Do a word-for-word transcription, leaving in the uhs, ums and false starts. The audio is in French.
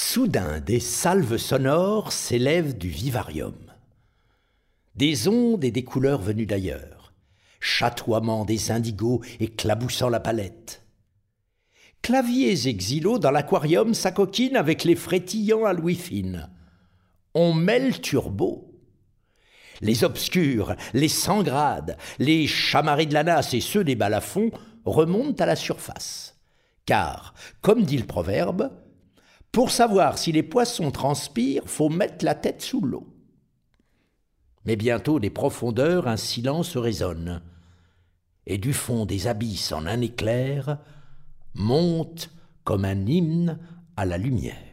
Soudain, des salves sonores s'élèvent du vivarium. Des ondes et des couleurs venues d'ailleurs, chatoiement des indigos éclaboussant la palette. Claviers et xylos dans l'aquarium s'acoquinent avec les frétillants à Louis Fine. On mêle turbo. Les obscurs, les cent grades, les chamarrés de la nasse et ceux des balafons remontent à la surface. Car, comme dit le proverbe, pour savoir si les poissons transpirent, faut mettre la tête sous l'eau. Mais bientôt des profondeurs un silence résonne, et du fond des abysses en un éclair monte comme un hymne à la lumière.